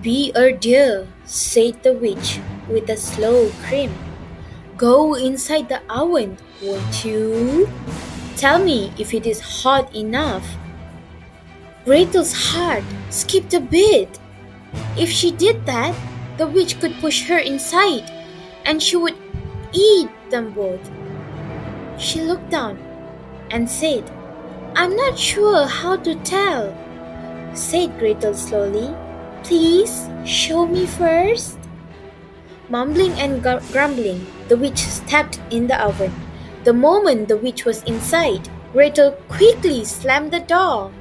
"Be a dear," said the witch with a slow grin. "Go inside the oven, won't you? Tell me if it is hot enough." Gretel's heart skipped a beat. If she did that, the witch could push her inside, and she would eat them both. She looked down and said, "I'm not sure how to tell," said Gretel slowly. "Please show me first." Mumbling and grumbling, the witch stepped in the oven. The moment the witch was inside, Gretel quickly slammed the door.